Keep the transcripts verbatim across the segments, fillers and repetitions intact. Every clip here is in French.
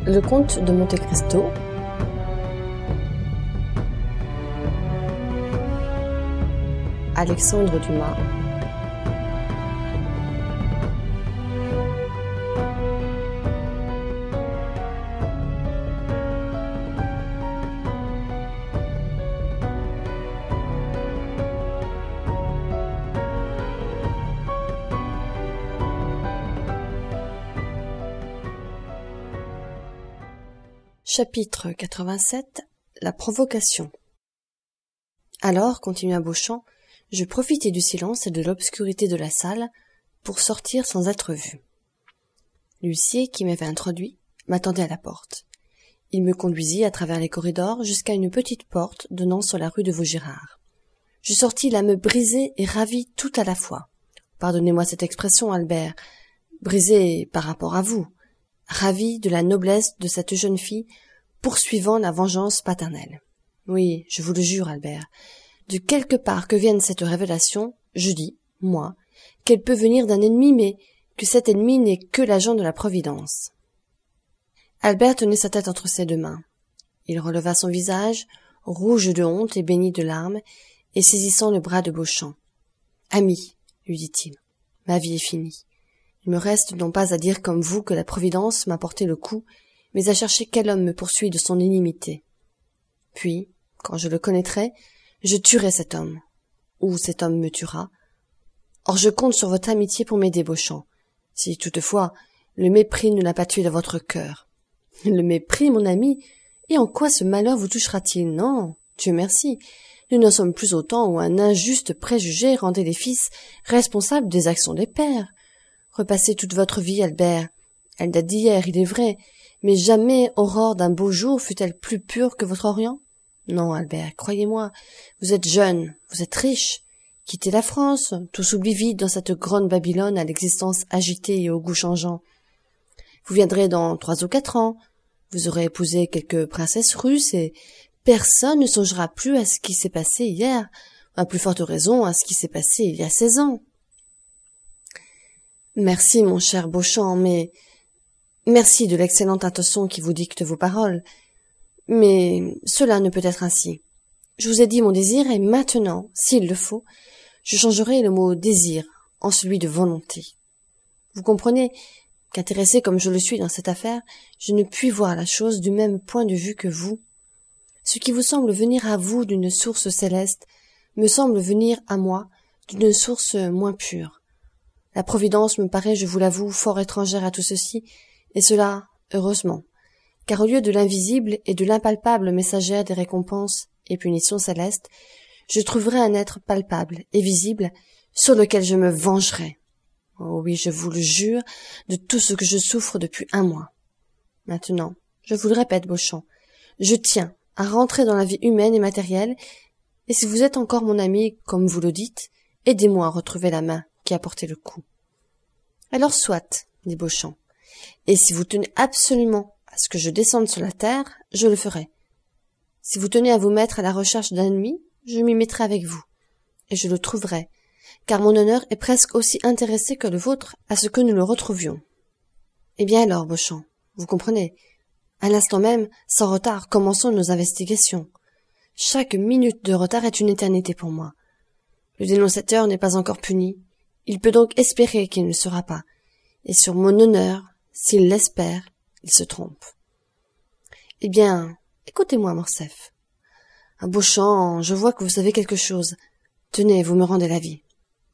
Le comte de Monte Cristo, Alexandre Dumas, Chapitre quatre-vingt-sept. La provocation. Alors, continua Beauchamp, je profitai du silence et de l'obscurité de la salle pour sortir sans être vu. L'huissier, qui m'avait introduit, m'attendait à la porte. Il me conduisit à travers les corridors jusqu'à une petite porte donnant sur la rue de Vaugirard. Je sortis l'âme brisée et ravie tout à la fois. Pardonnez-moi cette expression, Albert, brisée par rapport à vous, ravie de la noblesse de cette jeune fille poursuivant la vengeance paternelle. Oui, je vous le jure, Albert, de quelque part que vienne cette révélation, je dis, moi, qu'elle peut venir d'un ennemi, mais que cet ennemi n'est que l'agent de la Providence. Albert tenait sa tête entre ses deux mains. Il releva son visage, rouge de honte et baigné de larmes, et saisissant le bras de Beauchamp. « Ami, lui dit-il, ma vie est finie. Il me reste non pas à dire comme vous que la Providence m'a porté le coup, mais à chercher quel homme me poursuit de son inimité. Puis, quand je le connaîtrai, je tuerai cet homme, ou cet homme me tuera. Or je compte sur votre amitié pour m'aider, Beauchamp, si toutefois le mépris ne l'a pas tué dans votre cœur. Le mépris, mon ami, et en quoi ce malheur vous touchera-t-il? Non, Dieu merci, nous n'en sommes plus au temps où un injuste préjugé rendait les fils responsables des actions des pères. Repassez toute votre vie, Albert. Elle date d'hier, il est vrai, mais jamais aurore d'un beau jour fut-elle plus pure que votre Orient? Non, Albert, croyez-moi, vous êtes jeune, vous êtes riche. Quittez la France, tout s'oublie vite dans cette grande Babylone à l'existence agitée et au goût changeant. Vous viendrez dans trois ou quatre ans, vous aurez épousé quelques princesses russes et personne ne songera plus à ce qui s'est passé hier, à plus forte raison à ce qui s'est passé il y a seize ans. Merci, mon cher Beauchamp, mais... Merci de l'excellente intention qui vous dicte vos paroles. Mais cela ne peut être ainsi. Je vous ai dit mon désir et maintenant, s'il le faut, je changerai le mot désir en celui de volonté. Vous comprenez qu'intéressé comme je le suis dans cette affaire, je ne puis voir la chose du même point de vue que vous. Ce qui vous semble venir à vous d'une source céleste me semble venir à moi d'une source moins pure. La Providence me paraît, je vous l'avoue, fort étrangère à tout ceci, et cela, heureusement, car au lieu de l'invisible et de l'impalpable messagère des récompenses et punitions célestes, je trouverai un être palpable et visible sur lequel je me vengerai. Oh oui, je vous le jure, de tout ce que je souffre depuis un mois. Maintenant, je vous le répète, Beauchamp, je tiens à rentrer dans la vie humaine et matérielle, et si vous êtes encore mon ami, comme vous le dites, aidez-moi à retrouver la main qui a porté le coup. Alors soit, dit Beauchamp, et si vous tenez absolument à ce que je descende sur la terre, je le ferai. Si vous tenez à vous mettre à la recherche d'un ennemi, je m'y mettrai avec vous, et je le trouverai, car mon honneur est presque aussi intéressé que le vôtre à ce que nous le retrouvions. Eh bien alors, Beauchamp, vous comprenez, à l'instant même, sans retard, commençons nos investigations. Chaque minute de retard est une éternité pour moi. Le dénonciateur n'est pas encore puni, il peut donc espérer qu'il ne le sera pas, et sur mon honneur, s'il l'espère, il se trompe. Eh bien, écoutez-moi, Morcerf. À Beauchamp, je vois que vous savez quelque chose. Tenez, vous me rendez la vie.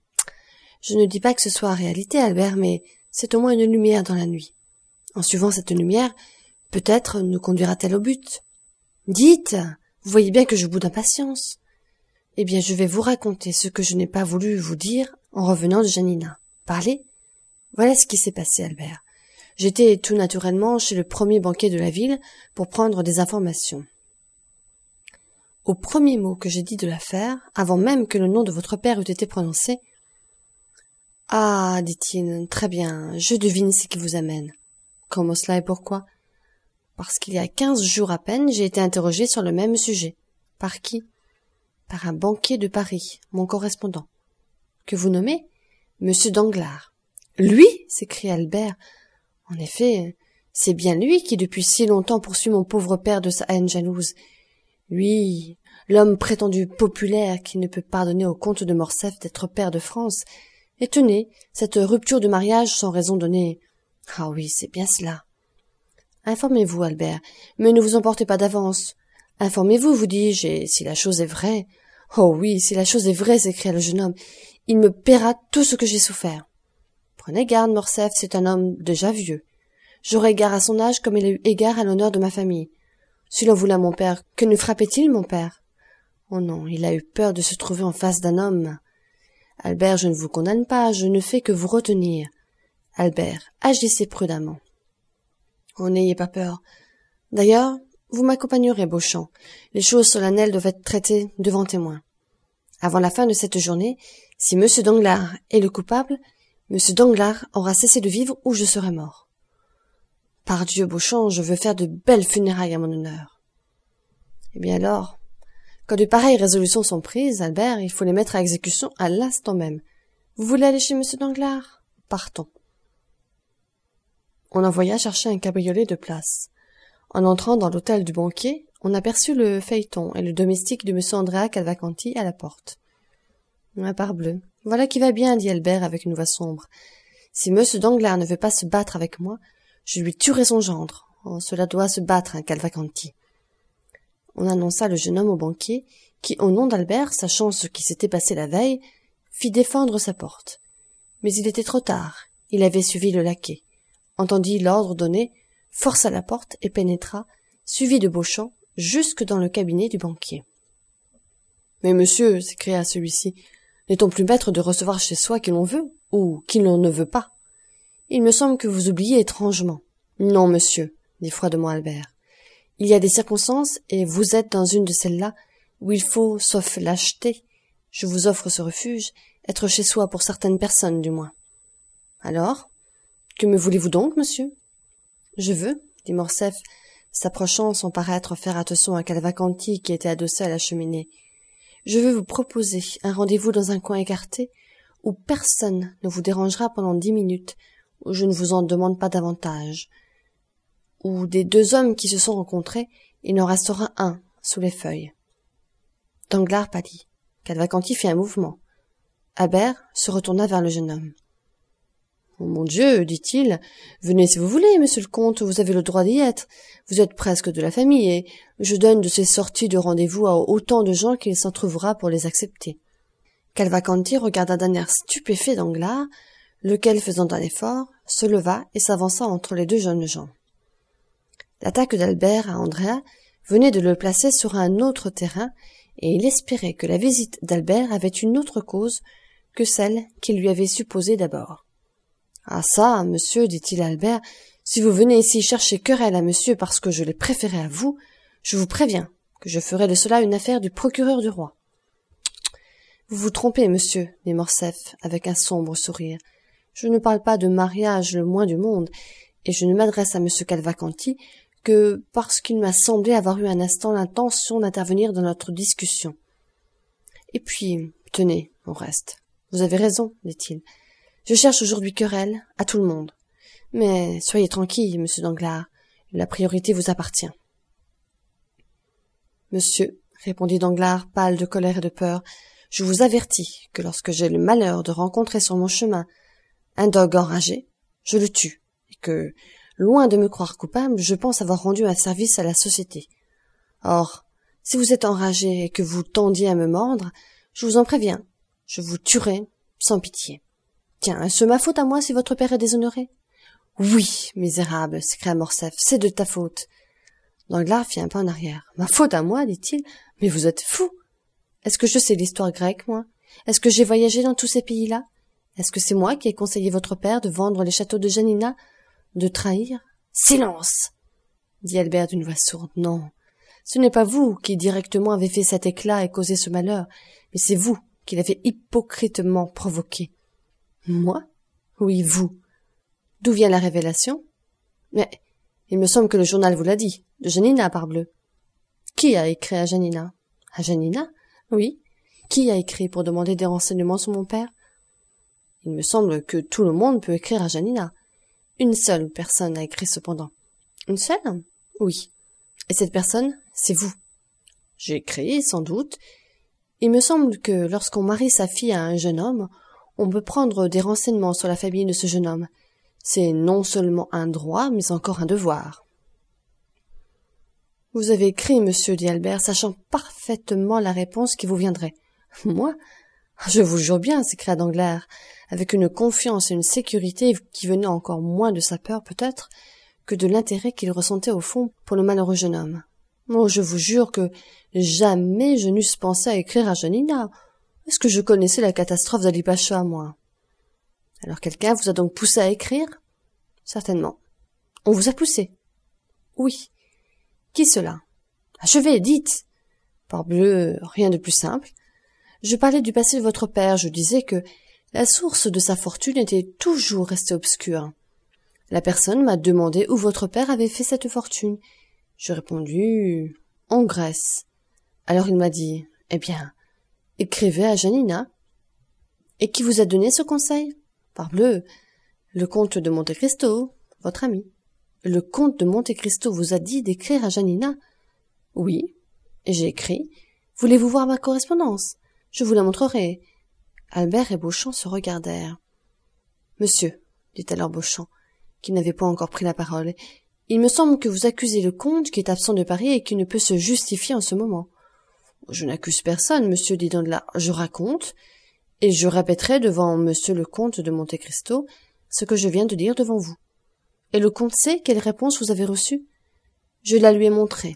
Je ne dis pas que ce soit réalité, Albert, mais c'est au moins une lumière dans la nuit. En suivant cette lumière, peut-être nous conduira-t-elle au but. Dites, vous voyez bien que je boude d'impatience. Eh bien, je vais vous raconter ce que je n'ai pas voulu vous dire en revenant de Janina. Parlez. Voilà ce qui s'est passé, Albert. J'étais tout naturellement chez le premier banquier de la ville pour prendre des informations. Au premier mot que j'ai dit de l'affaire, avant même que le nom de votre père eût été prononcé, « Ah, dit-il, très bien, je devine ce qui vous amène. » « Comment cela et pourquoi ? » « Parce qu'il y a quinze jours à peine, j'ai été interrogé sur le même sujet. » « Par qui ? » ?»« Par un banquier de Paris, mon correspondant. »« Que vous nommez ? » « Monsieur Danglars. »« Lui ?» s'écria Albert. « En effet, C'est bien lui qui depuis si longtemps poursuit mon pauvre père de sa haine jalouse. Lui, l'homme prétendu populaire qui ne peut pardonner au comte de Morcerf d'être pair de France. Et tenez, cette rupture de mariage sans raison donnée. Ah oui, c'est bien cela. Informez-vous, Albert, mais ne vous emportez pas d'avance. Informez-vous, vous dis-je, et si la chose est vraie... Oh oui, si la chose est vraie, s'écria le jeune homme, il me paiera tout ce que j'ai souffert. Prenez garde, Morcerf, c'est un homme déjà vieux. J'aurai égard à son âge comme il a eu égard à l'honneur de ma famille. S'il en voulait à mon père, que ne frappait-il, mon père? Oh non, il a eu peur de se trouver en face d'un homme. Albert, je ne vous condamne pas, je ne fais que vous retenir. Albert, agissez prudemment. Oh, n'ayez pas peur. D'ailleurs, vous m'accompagnerez, Beauchamp. Les choses solennelles doivent être traitées devant témoins. Avant la fin de cette journée, si M. Danglars est le coupable, M. Danglars aura cessé de vivre ou je serai mort. Pardieu, Beauchamp, je veux faire de belles funérailles à mon honneur. Eh bien alors, quand de pareilles résolutions sont prises, Albert, il faut les mettre à exécution à l'instant même. Vous voulez aller chez M. Danglars? Partons. On envoya chercher un cabriolet de place. En entrant dans l'hôtel du banquier, on aperçut le phaéton et le domestique de M. Andrea Cavalcanti à la porte. Ah, parbleu, voilà qui va bien, dit Albert avec une voix sombre. Si M. Danglars ne veut pas se battre avec moi, je lui tuerai son gendre. Oh, cela doit se battre, un Cavalcanti. On annonça le jeune homme au banquier, qui, au nom d'Albert, sachant ce qui s'était passé la veille, fit défendre sa porte. Mais il était trop tard. Il avait suivi le laquais, entendit l'ordre donné, força la porte et pénétra, suivi de Beauchamp, jusque dans le cabinet du banquier. « Mais monsieur, s'écria celui-ci, n'est-on plus maître de recevoir chez soi qui l'on veut, ou qui l'on ne veut pas? Il me semble que vous oubliez étrangement. »« Non, monsieur, dit froidement Albert. Il y a des circonstances, et vous êtes dans une de celles-là, où il faut, sauf lâcheté, je vous offre ce refuge, être chez soi pour certaines personnes, du moins. »« Alors, que me voulez-vous donc, monsieur ?»« Je veux, dit Morcerf, s'approchant sans paraître faire attention à Cavalcanti qui était adossé à la cheminée. Je veux vous proposer un rendez-vous dans un coin écarté, où personne ne vous dérangera pendant dix minutes, où je ne vous en demande pas davantage, où des deux hommes qui se sont rencontrés, il en restera un sous les feuilles. » Danglars pâlit. Cavalcanti fit un mouvement. Albert se retourna vers le jeune homme. « Oh mon Dieu, dit-il, venez si vous voulez, monsieur le comte, vous avez le droit d'y être. Vous êtes presque de la famille, et je donne de ces sorties de rendez-vous à autant de gens qu'il s'en trouvera pour les accepter. » Cavalcanti regarda d'un air stupéfait Danglars, lequel, faisant un effort, se leva et s'avança entre les deux jeunes gens. L'attaque d'Albert à Andrea venait de le placer sur un autre terrain, et il espérait que la visite d'Albert avait une autre cause que celle qu'il lui avait supposée d'abord. « Ah ça, monsieur, dit-il à Albert, si vous venez ici chercher querelle à monsieur parce que je l'ai préféré à vous, je vous préviens que je ferai de cela une affaire du procureur du roi. »« Vous vous trompez, monsieur, dit Morcerf avec un sombre sourire. Je ne parle pas de mariage le moins du monde, et je ne m'adresse à monsieur Cavalcanti que parce qu'il m'a semblé avoir eu un instant l'intention d'intervenir dans notre discussion. Et puis, tenez, au reste, vous avez raison, dit-il. Je cherche aujourd'hui querelle à tout le monde. Mais soyez tranquille, monsieur Danglars, la priorité vous appartient. Monsieur, répondit Danglars, pâle de colère et de peur, je vous avertis que lorsque j'ai le malheur de rencontrer sur mon chemin un dogue enragé, je le tue, et que, loin de me croire coupable, je pense avoir rendu un service à la société. Or, si vous êtes enragé et que vous tendiez à me mordre, je vous en préviens, je vous tuerai sans pitié. Tiens, est-ce ma faute à moi si votre père est déshonoré? Oui, misérable, s'écria Morcerf, c'est de ta faute. Danglars fit un pas en arrière. Ma faute à moi, dit-il, mais vous êtes fou. Est-ce que je sais l'histoire grecque, moi? Est-ce que j'ai voyagé dans tous ces pays-là? Est-ce que c'est moi qui ai conseillé votre père de vendre les châteaux de Janina, de trahir? Silence, dit Albert d'une voix sourde. Non, ce n'est pas vous qui directement avez fait cet éclat et causé ce malheur, mais c'est vous qui l'avez hypocritement provoqué. Moi? Oui, vous. D'où vient la révélation? Mais il me semble que le journal vous l'a dit, de Janina, parbleu. Qui a écrit à Janina? À Janina? Oui. Qui a écrit pour demander des renseignements sur mon père? Il me semble que tout le monde peut écrire à Janina. Une seule personne a écrit cependant, Une seule? Oui. Et cette personne, c'est vous. J'ai écrit, sans doute. Il me semble que lorsqu'on marie sa fille à un jeune homme, on peut prendre des renseignements sur la famille de ce jeune homme. C'est non seulement un droit, mais encore un devoir. Vous avez écrit, monsieur, dit Albert, sachant parfaitement la réponse qui vous viendrait. Moi? Je vous jure bien, s'écria Danglars, avec une confiance et une sécurité qui venaient encore moins de sa peur, peut-être, que de l'intérêt qu'il ressentait au fond pour le malheureux jeune homme. Oh, je vous jure que jamais je n'eusse pensé à écrire à Janina. Est-ce que je connaissais la catastrophe d'Ali Pacha, moi? Alors quelqu'un vous a donc poussé à écrire? Certainement. On vous a poussé? Oui. Qui cela? Achevez, dites. Parbleu, rien de plus simple. Je parlais du passé de votre père, je disais que la source de sa fortune était toujours restée obscure. La personne m'a demandé où votre père avait fait cette fortune. J'ai répondu « en Grèce ». Alors il m'a dit « Eh bien, écrivez à Janina ». Et qui vous a donné ce conseil? Parbleu, le comte de Monte Cristo, votre ami. Le comte de Monte Cristo vous a dit d'écrire à Janina? Oui, et j'ai écrit. Voulez-vous voir ma correspondance? Je vous la montrerai. Albert et Beauchamp se regardèrent. Monsieur, dit alors Beauchamp, qui n'avait pas encore pris la parole, il me semble que vous accusez le comte qui est absent de Paris et qui ne peut se justifier en ce moment. Je n'accuse personne, monsieur, dit Danglars. Je raconte, et je répéterai devant monsieur le comte de Monte Cristo ce que je viens de dire devant vous. Et le comte sait quelle réponse vous avez reçue? Je la lui ai montrée.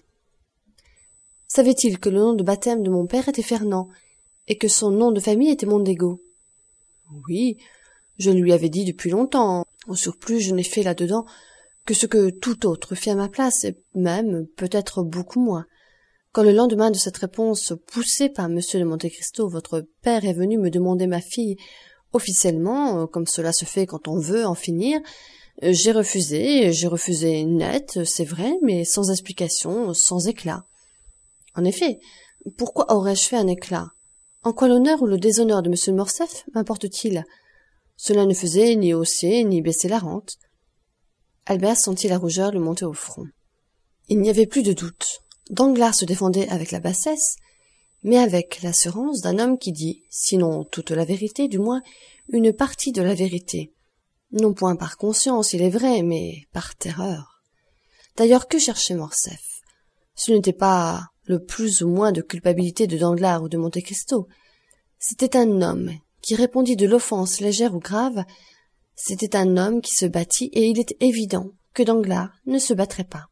Savait-il que le nom de baptême de mon père était Fernand, et que son nom de famille était Mondego? Oui, je lui avais dit depuis longtemps. Au surplus, je n'ai fait là-dedans que ce que tout autre fit à ma place, et même, peut-être beaucoup moins. Quand le lendemain de cette réponse, poussée par monsieur de Monte Cristo, votre père est venu me demander ma fille officiellement, comme cela se fait quand on veut en finir, j'ai refusé, j'ai refusé net, c'est vrai, mais sans explication, sans éclat. En effet, pourquoi aurais-je fait un éclat? En quoi l'honneur ou le déshonneur de monsieur de Morcerf m'importe-t-il? Cela ne faisait ni hausser ni baisser la rente. Albert sentit la rougeur lui monter au front. Il n'y avait plus de doute. Danglars se défendait avec la bassesse, mais avec l'assurance d'un homme qui dit, sinon toute la vérité, du moins une partie de la vérité. Non point par conscience, il est vrai, mais par terreur. D'ailleurs, que cherchait Morcerf? Ce n'était pas le plus ou moins de culpabilité de Danglars ou de Monte Cristo. C'était un homme qui répondit de l'offense légère ou grave. C'était un homme qui se battit, et il était évident que Danglars ne se battrait pas.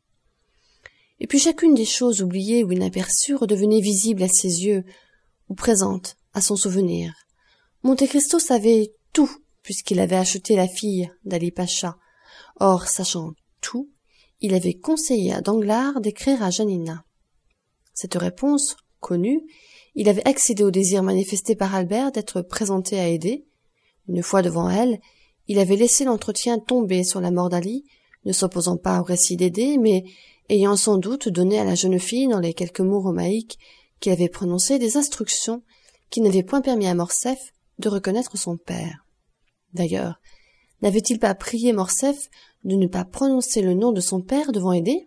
Et puis chacune des choses oubliées ou inaperçues redevenait visible à ses yeux, ou présente à son souvenir. Monte Cristo savait tout, puisqu'il avait acheté la fille d'Ali Pacha. Or, sachant tout, il avait conseillé à Danglars d'écrire à Janina. Cette réponse, connue, il avait accédé au désir manifesté par Albert d'être présenté à Haydée. Une fois devant elle, il avait laissé l'entretien tomber sur la mort d'Ali, ne s'opposant pas au récit d'Haydée, mais ayant sans doute donné à la jeune fille, dans les quelques mots romaïques qu'il avait prononcés, des instructions qui n'avaient point permis à Morcerf de reconnaître son père. D'ailleurs, n'avait-il pas prié Morcerf de ne pas prononcer le nom de son père devant Haydée?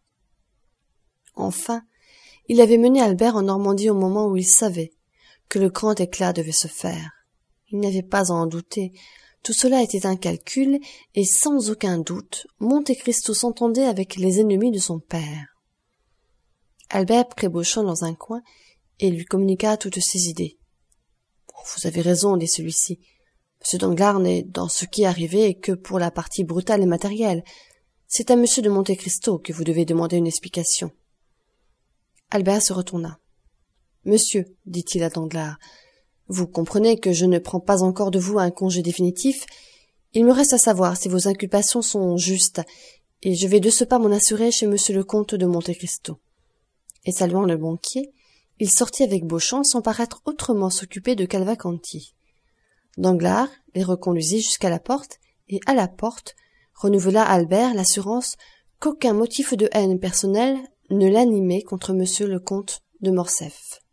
Enfin, il avait mené Albert en Normandie au moment où il savait que le grand éclat devait se faire. Il n'avait pas à en douter. Tout cela était un calcul, et sans aucun doute, Monte Cristo s'entendait avec les ennemis de son père. Albert prit Beauchamp dans un coin et lui communiqua toutes ses idées. « Vous avez raison, dit celui-ci. M. Danglars n'est dans ce qui est arrivé que pour la partie brutale et matérielle. C'est à M. de Monte Cristo que vous devez demander une explication. » Albert se retourna. « Monsieur, dit-il à Danglars, vous comprenez que je ne prends pas encore de vous un congé définitif. Il me reste à savoir si vos inculpations sont justes, et je vais de ce pas m'en assurer chez monsieur le comte de Monte Cristo. » Et saluant le banquier, il sortit avec Beauchamp sans paraître autrement s'occuper de Cavalcanti. Danglars les reconduisit jusqu'à la porte, et à la porte renouvela Albert l'assurance qu'aucun motif de haine personnelle ne l'animait contre monsieur le comte de Morcerf.